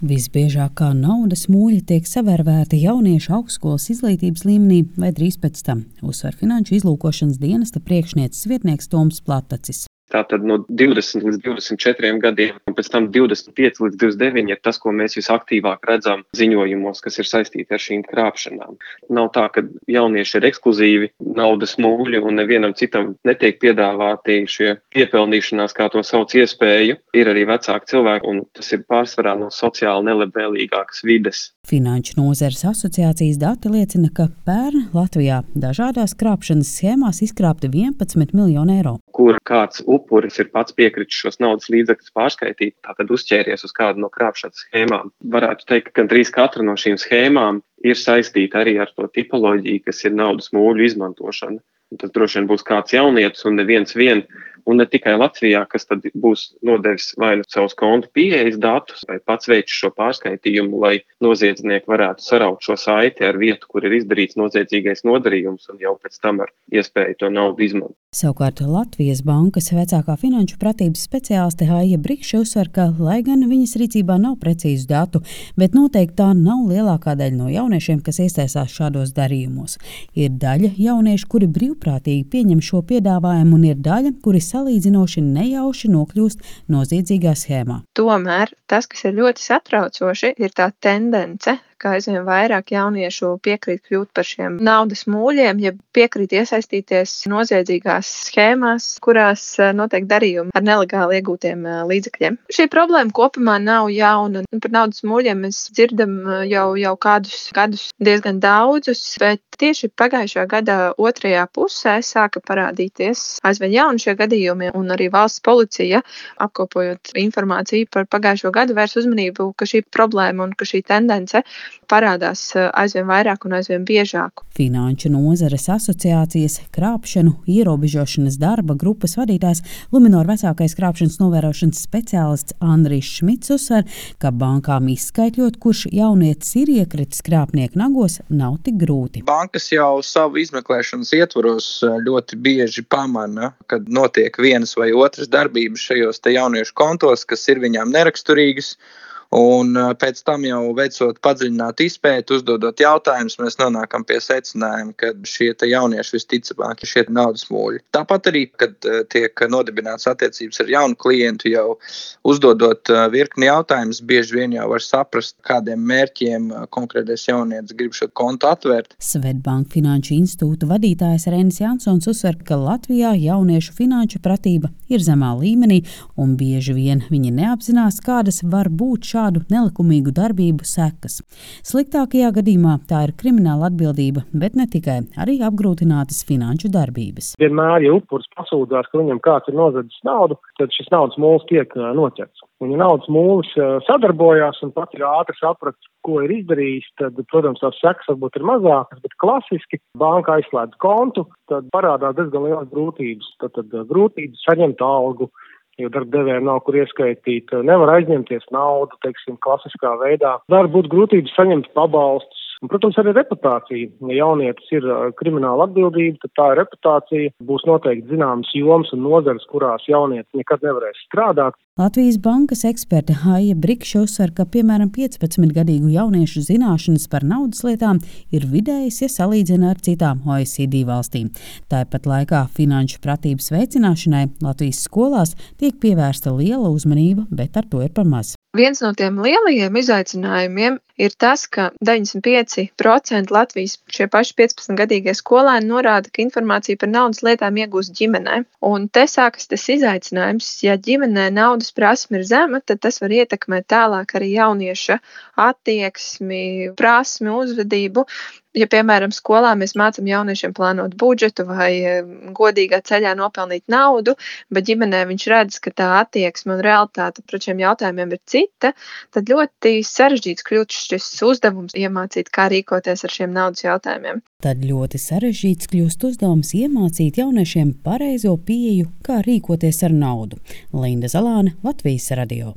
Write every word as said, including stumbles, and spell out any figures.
Visbiežāk kā naudas mūļi tiek savērvēti jauniešu augstskolas izglītības līmenī vai drīz pēc tam, uzsver Finanšu izlūkošanas dienesta priekšnieces vietnieks Toms Platacis. Tātad no divdesmit līdz divdesmit četriem gadiem, un pēc tam divdesmit pieci līdz divdesmit deviņi ir tas, ko mēs visaktīvāk redzam ziņojumos, kas ir saistīti ar šīm krāpšanām. Nav tā, ka jaunieši ir ekskluzīvi naudas mūļi un nevienam citam netiek piedāvāti šie piepelnīšanās, kā to sauc, iespēju. Ir arī vecāki cilvēki, un tas ir pārsvarā no sociāli nelabvēlīgākas vides. Finanšu nozares asociācijas dati liecina, ka pērn Latvijā dažādās krāpšanas schēmās izkrāpti vienpadsmit miljoni eiro. Kur kāds upuris ir pats piekritis šos naudas līdzekļus pārskaitīt, tātad uzķēries uz kādu no krāpšanas schēmām. Varētu teikt, ka gandrīz katra no šīm schēmām ir saistīta arī ar to tipoloģiju, kas ir naudas mūļu izmantošana. Un tas droši vien būs kāds jaunietis un neviens vien, un ne tikai Latvijā, kas tad būs nodevis vai nu savus kontu pieejas datus, vai pats veicis šo pārskaitījumu, lai noziedznieki varētu saraut šo saiti ar vietu, kur ir izdarīts noziedzīgais nodarījums, un jau pēc tam ar iespēju to naudu izmantot. Savukārt Latvijas bankas vecākā finanšu pratības speciāliste Aija Brikša uzsver, ka, lai gan viņas rīcībā nav precīzu datu, bet noteikti tā nav lielākā daļa no jauniešiem, kas iesaistās šādos darījumos. Ir daļa jauniešu, kuri brīvprātīgi pieņem šo piedāvājumu, un ir daļa, kuri salīdzinoši nejauši nokļūst noziedzīgā schēmā. Tomēr tas, kas ir ļoti satraucoši, ir tā tendence, ka aizvien vairāk jauniešu piekrīt kļūt par šiem naudas mūļiem, ja piekrīt iesaistīties noziedzīgās schēmās, kurās notiek darījumi ar nelegāli iegūtiem līdzekļiem. Šī problēma kopumā nav jauna. Par naudas mūļiem mēs dzirdam jau, jau kādus gadus diezgan daudzus, bet tieši pagājušā gada otrajā pusē sāka parādīties aizvien jauni šie gadījumi, un arī valsts policija, apkopojot informāciju par pagājušo gadu, vērs uzmanību, ka šī problēma un ka šī tendence parādās aizvien vairāk un aizvien biežāk. Finanšu nozares asociācijas krāpšanu ierobežošanas darba grupas vadītājs Luminor vecākais krāpšanas novērošanas speciālists Andrijs Šmits uzsver, ka bankām izskaitļot, kurš jaunietis ir iekritis krāpnieku nagos, nav tik grūti. Bankas jau savu izmeklēšanas ietvaros ļoti bieži pamana, kad notiek vienas vai otras darbības šajos te jauniešu kontos, kas ir viņām neraksturīgas. Un pēc tam jau veicot padziļinātu izpēti, uzdodot jautājumus, mēs nonākam pie secinājuma, ka šie te jaunieši visticamāk ir šie naudas mūļi. Tāpat arī, kad tiek nodibināts attiecības ar jaunu klientu, jau uzdodot virkni jautājumus, bieži vien jau var saprast, kādiem mērķiem konkrētais jaunietis grib šo kontu atvērt. Svedbank Finanšu institūta vadītājs Reinis Jansons uzsver, ka Latvijā jauniešu finanšu pratība ir zemā līmenī, un bieži vien viņi neapzinās, kādas var būt šādi šādu nelikumīgu darbību sekas. Sliktākajā gadījumā tā ir krimināla atbildība, bet ne tikai, arī apgrūtinātas finanšu darbības. Vienmēr, ja upuris pasūdzās, ka viņam kāds ir nozadzis naudu, tad šis naudas mūlis tiek noķerts. Un ja naudas mūlis sadarbojās un pats ir ātri saprat, ko ir izdarījis, tad, protams, tās sekas varbūt ir mazākas, bet klasiski banka aizslēdz kontu, tad parādās diezgan lielas grūtības. Tad, tad grūtības saņemt algu, jo darbdevējiem nav kur ieskaitīt, nevar aizņemties naudu, teiksim, klasiskā veidā. Var būt grūtības saņemt pabalstus. Un, protams, arī reputācija. Ja jaunietis ir krimināla atbildība, tad tā reputācija būs noteikti zināmas jomas un nozares, kurās jaunietis nekad nevarēs strādāt. Latvijas bankas eksperte Aija Brikša uzsver, ka piemēram piecpadsmitgadīgu jauniešu zināšanas par naudas lietām ir vidējas, ja salīdzina ar citām O E C D valstīm. Tāpat laikā finanšu pratības veicināšanai Latvijas skolās tiek pievērsta liela uzmanība, bet ar to ir par maz. Viens no tiem lielajiem izaicinājumiem ir tas, ka deviņdesmit pieci procenti Latvijas šie paši piecpadsmitgadīgie skolēni norāda, ka informāciju par naudas lietām iegūst ģimenē. Un te sākas tas izaicinājums, ja ģimenē naudas prasme ir zema, tad tas var ietekmēt tālāk arī jaunieša attieksmi, prasmi, uzvedību. Ja, piemēram, skolā mēs mācam jauniešiem plānot budžetu vai godīgā ceļā nopelnīt naudu, bet ģimenē viņš redz, ka tā attieksme un realitāte pret šiem jautājumiem ir cita, tad ļoti sarežģīts kļūt šis uzdevums iemācīt, kā rīkoties ar šiem naudas jautājumiem. Tad ļoti sarežģīts kļūst uzdevums iemācīt jauniešiem pareizo pieeju, kā rīkoties ar naudu. Linda Zalāne, Latvijas radio.